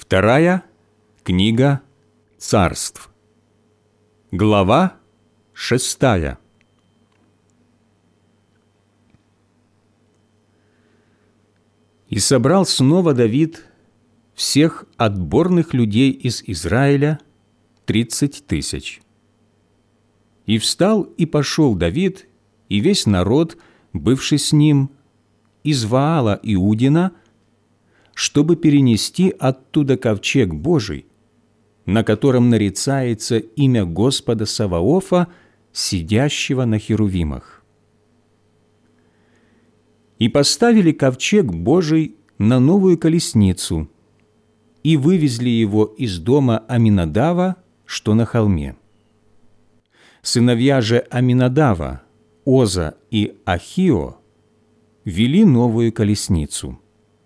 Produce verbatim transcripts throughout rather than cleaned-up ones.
Вторая книга Царств, глава шестая. «И собрал снова Давид всех отборных людей из Израиля, тридцать тысяч. И встал и пошел Давид, и весь народ, бывший с ним, из Ваала Иудина, чтобы перенести оттуда ковчег Божий, на котором нарицается имя Господа Саваофа, сидящего на херувимах. И поставили ковчег Божий на новую колесницу, и вывезли его из дома Аминадава, что на холме. Сыновья же Аминадава, Оза и Ахио, вели новую колесницу.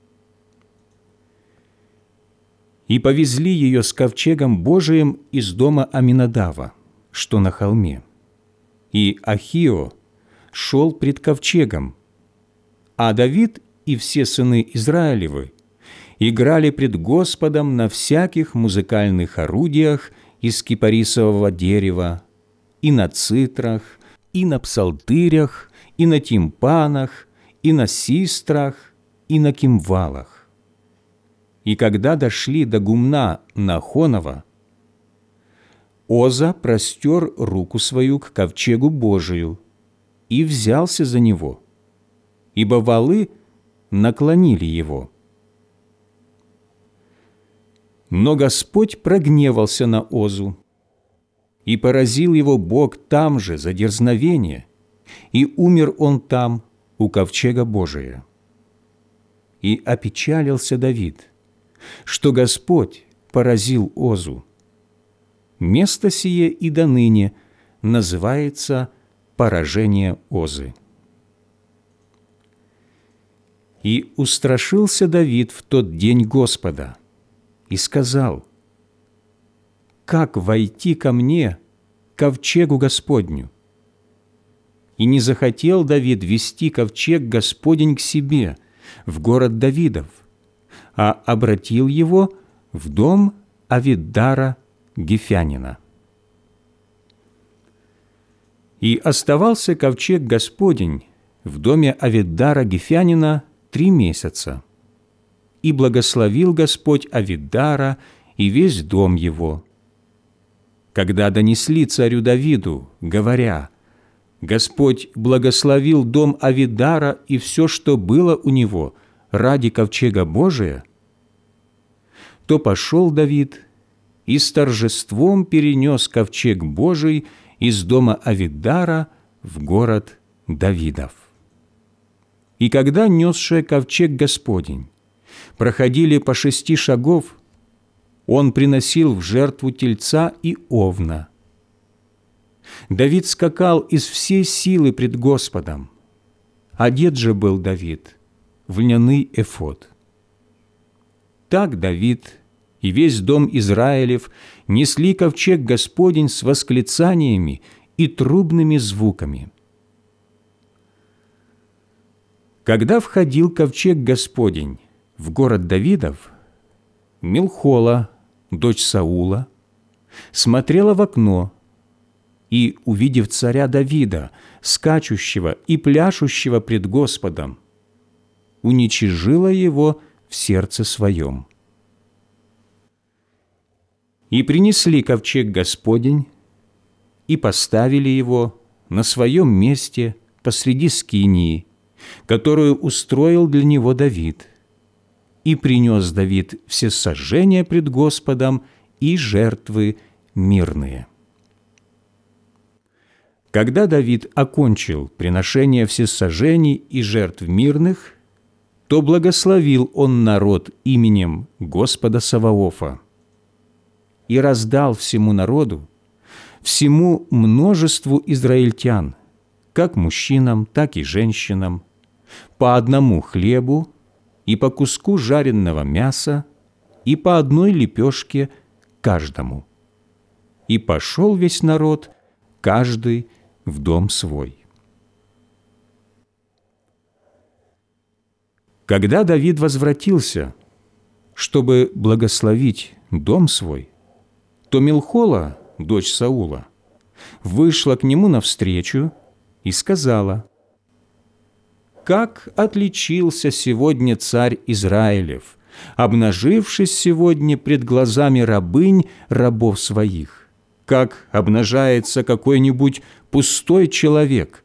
И повезли ее с ковчегом Божиим из дома Аминадава, что на холме. И Ахио шел пред ковчегом, а Давид и все сыны Израилевы играли пред Господом на всяких музыкальных орудиях из кипарисового дерева, и на цитрах, и на псалтырях, и на тимпанах, и на систрах, и на кимвалах. И когда дошли до гумна Нахонова, Оза простер руку свою к ковчегу Божию и взялся за него, ибо валы наклонили его. Но Господь прогневался на Озу, и поразил его Бог там же за дерзновение, и умер он там, у ковчега Божия. И опечалился Давид, что Господь поразил Озу. Место сие и доныне называется поражение Озы. И устрашился Давид в тот день Господа и сказал: «Как войти ко мне, ковчегу Господню?» И не захотел Давид вести ковчег Господень к себе, в город Давидов, а обратил его в дом Авиддара Гефянина. И оставался ковчег Господень в доме Авиддара Гефянина три месяца. И благословил Господь Авиддара и весь дом его. Когда донесли царю Давиду, говоря: «Господь благословил дом Авиддара и все, что было у него, ради ковчега Божия», то пошел Давид и с торжеством перенес ковчег Божий из дома Авиддара в город Давидов. И когда несшие ковчег Господень проходили по шести шагов, он приносил в жертву тельца и овна. Давид скакал из всей силы пред Господом. Одет же был Давид в льняный эфод. Так Давид и весь дом Израилев несли ковчег Господень с восклицаниями и трубными звуками. Когда входил ковчег Господень в город Давидов, Милхола, дочь Саула, смотрела в окно и, увидев царя Давида, скачущего и пляшущего пред Господом, уничижила его в сердце своем. И принесли ковчег Господень, и поставили его на своем месте посреди скинии, которую устроил для него Давид, и принес Давид всесожжения пред Господом и жертвы мирные. Когда Давид окончил приношение всесожжений и жертв мирных, то благословил он народ именем Господа Саваофа и раздал всему народу, всему множеству израильтян, как мужчинам, так и женщинам, по одному хлебу и по куску жареного мяса и по одной лепешке каждому. И пошел весь народ, каждый в дом свой. Когда Давид возвратился, чтобы благословить дом свой, то Милхола, дочь Саула, вышла к нему навстречу и сказала: «Как отличился сегодня царь Израилев, обнажившись сегодня пред глазами рабынь рабов своих, как обнажается какой-нибудь пустой человек».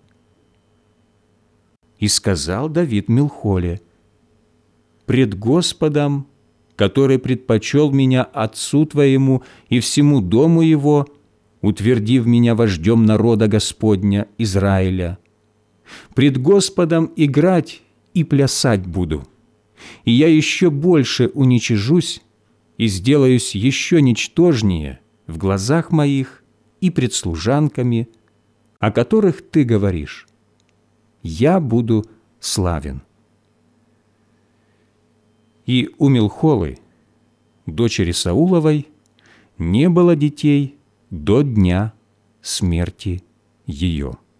И сказал Давид Милхоле: «Пред Господом, который предпочел меня отцу твоему и всему дому его, утвердив меня вождем народа Господня Израиля, пред Господом играть и плясать буду, и я еще больше уничижусь и сделаюсь еще ничтожнее в глазах моих и пред служанками, о которых ты говоришь: я буду славен». И у Милхолы, дочери Сауловой, не было детей до дня смерти ее.